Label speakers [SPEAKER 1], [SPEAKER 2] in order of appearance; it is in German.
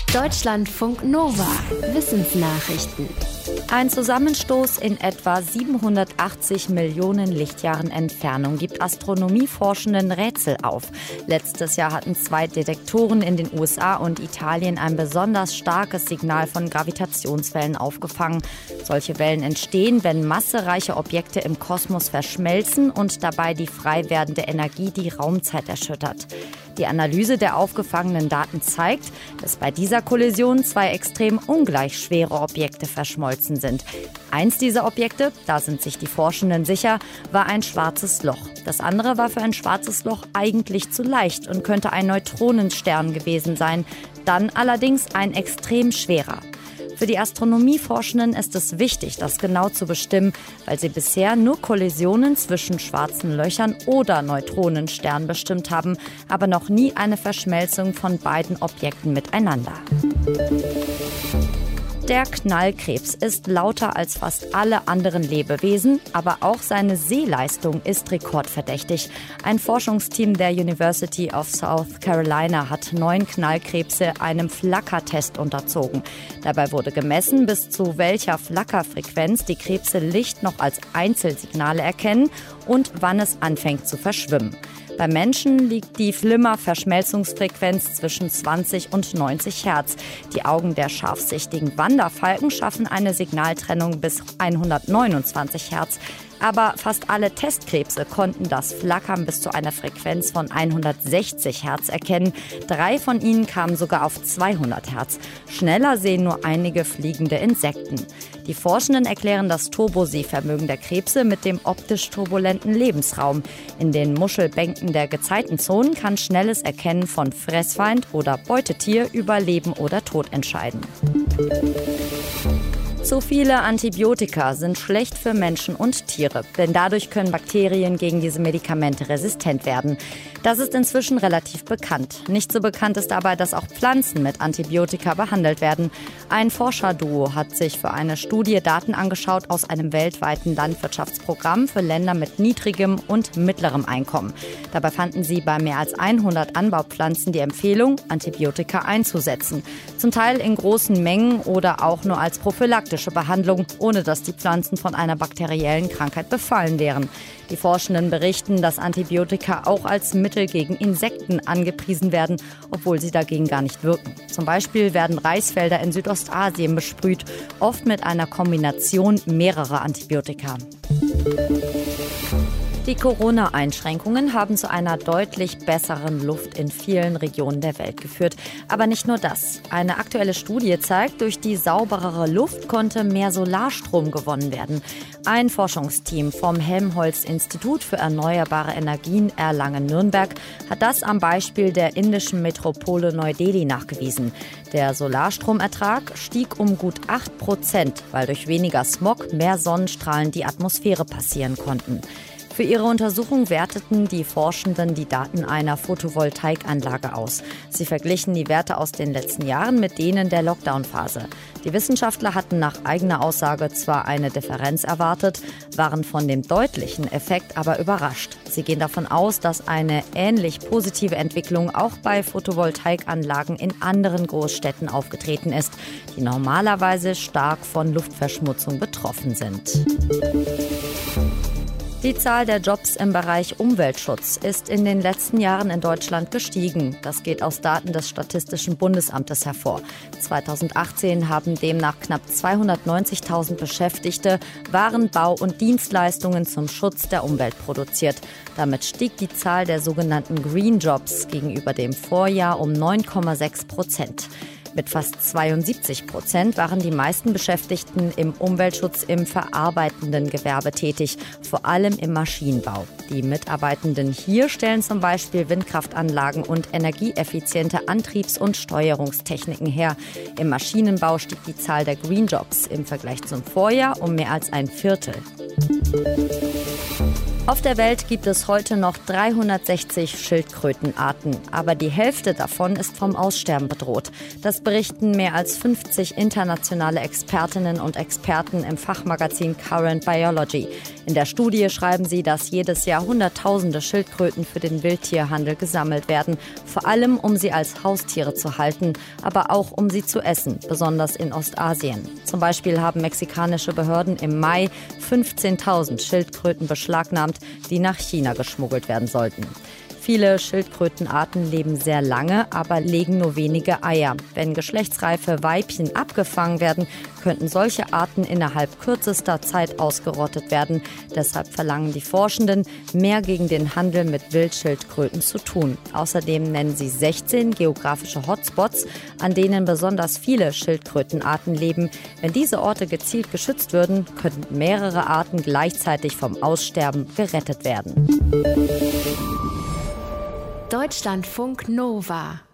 [SPEAKER 1] Deutschlandfunk Nova. Wissensnachrichten.
[SPEAKER 2] Ein Zusammenstoß in etwa 780 Millionen Lichtjahren Entfernung gibt Astronomieforschenden Rätsel auf. Letztes Jahr hatten 2 Detektoren in den USA und Italien ein besonders starkes Signal von Gravitationswellen aufgefangen. Solche Wellen entstehen, wenn massereiche Objekte im Kosmos verschmelzen und dabei die frei werdende Energie die Raumzeit erschüttert. Die Analyse der aufgefangenen Daten zeigt, dass bei dieser Kollision 2 extrem ungleich schwere Objekte verschmolzen sind. Eins dieser Objekte, da sind sich die Forschenden sicher, war ein schwarzes Loch. Das andere war für ein schwarzes Loch eigentlich zu leicht und könnte ein Neutronenstern gewesen sein. Dann allerdings ein extrem schwerer. Für die Astronomieforschenden ist es wichtig, das genau zu bestimmen, weil sie bisher nur Kollisionen zwischen schwarzen Löchern oder Neutronensternen bestimmt haben, aber noch nie eine Verschmelzung von beiden Objekten miteinander. Der Knallkrebs ist lauter als fast alle anderen Lebewesen, aber auch seine Sehleistung ist rekordverdächtig. Ein Forschungsteam der University of South Carolina hat 9 Knallkrebse einem Flackertest unterzogen. Dabei wurde gemessen, bis zu welcher Flackerfrequenz die Krebse Licht noch als Einzelsignale erkennen und wann es anfängt zu verschwimmen. Beim Menschen liegt die Flimmer-Verschmelzungsfrequenz zwischen 20 und 90 Hertz. Die Augen der scharfsichtigen Wanderfalken schaffen eine Signaltrennung bis 129 Hertz. Aber fast alle Testkrebse konnten das Flackern bis zu einer Frequenz von 160 Hertz erkennen. 3 von ihnen kamen sogar auf 200 Hertz. Schneller sehen nur einige fliegende Insekten. Die Forschenden erklären das Turbosehvermögen der Krebse mit dem optisch turbulenten Lebensraum. In den Muschelbänken der Gezeitenzonen kann schnelles Erkennen von Fressfeind oder Beutetier über Leben oder Tod entscheiden. Zu viele Antibiotika sind schlecht für Menschen und Tiere, denn dadurch können Bakterien gegen diese Medikamente resistent werden. Das ist inzwischen relativ bekannt. Nicht so bekannt ist aber, dass auch Pflanzen mit Antibiotika behandelt werden. Ein Forscherduo hat sich für eine Studie Daten angeschaut aus einem weltweiten Landwirtschaftsprogramm für Länder mit niedrigem und mittlerem Einkommen. Dabei fanden sie bei mehr als 100 Anbaupflanzen die Empfehlung, Antibiotika einzusetzen. Zum Teil in großen Mengen oder auch nur als prophylaktische Behandlung, ohne dass die Pflanzen von einer bakteriellen Krankheit befallen wären. Die Forschenden berichten, dass Antibiotika auch als Mittel gegen Insekten angepriesen werden, obwohl sie dagegen gar nicht wirken. Zum Beispiel werden Reisfelder in Südostasien besprüht, oft mit einer Kombination mehrerer Antibiotika. Die Corona-Einschränkungen haben zu einer deutlich besseren Luft in vielen Regionen der Welt geführt. Aber nicht nur das. Eine aktuelle Studie zeigt, durch die sauberere Luft konnte mehr Solarstrom gewonnen werden. Ein Forschungsteam vom Helmholtz-Institut für erneuerbare Energien Erlangen-Nürnberg hat das am Beispiel der indischen Metropole Neu-Delhi nachgewiesen. Der Solarstromertrag stieg um gut 8%, weil durch weniger Smog mehr Sonnenstrahlen die Atmosphäre passieren konnten. Für ihre Untersuchung werteten die Forschenden die Daten einer Photovoltaikanlage aus. Sie verglichen die Werte aus den letzten Jahren mit denen der Lockdown-Phase. Die Wissenschaftler hatten nach eigener Aussage zwar eine Differenz erwartet, waren von dem deutlichen Effekt aber überrascht. Sie gehen davon aus, dass eine ähnlich positive Entwicklung auch bei Photovoltaikanlagen in anderen Großstädten aufgetreten ist, die normalerweise stark von Luftverschmutzung betroffen sind. Die Zahl der Jobs im Bereich Umweltschutz ist in den letzten Jahren in Deutschland gestiegen. Das geht aus Daten des Statistischen Bundesamtes hervor. 2018 haben demnach knapp 290.000 Beschäftigte Waren, Bau und Dienstleistungen zum Schutz der Umwelt produziert. Damit stieg die Zahl der sogenannten Green Jobs gegenüber dem Vorjahr um 9,6%. Mit fast 72% waren die meisten Beschäftigten im Umweltschutz im verarbeitenden Gewerbe tätig, vor allem im Maschinenbau. Die Mitarbeitenden hier stellen zum Beispiel Windkraftanlagen und energieeffiziente Antriebs- und Steuerungstechniken her. Im Maschinenbau stieg die Zahl der Green Jobs im Vergleich zum Vorjahr um mehr als ein Viertel. Auf der Welt gibt es heute noch 360 Schildkrötenarten, aber die Hälfte davon ist vom Aussterben bedroht. Das berichten mehr als 50 internationale Expertinnen und Experten im Fachmagazin Current Biology. In der Studie schreiben sie, dass jedes Jahr Hunderttausende Schildkröten für den Wildtierhandel gesammelt werden, vor allem um sie als Haustiere zu halten, aber auch um sie zu essen, besonders in Ostasien. Zum Beispiel haben mexikanische Behörden im Mai 15.000 Schildkröten beschlagnahmt, die nach China geschmuggelt werden sollten. Viele Schildkrötenarten leben sehr lange, aber legen nur wenige Eier. Wenn geschlechtsreife Weibchen abgefangen werden, könnten solche Arten innerhalb kürzester Zeit ausgerottet werden. Deshalb verlangen die Forschenden, mehr gegen den Handel mit Wildschildkröten zu tun. Außerdem nennen sie 16 geografische Hotspots, an denen besonders viele Schildkrötenarten leben. Wenn diese Orte gezielt geschützt würden, könnten mehrere Arten gleichzeitig vom Aussterben gerettet werden.
[SPEAKER 1] Deutschlandfunk Nova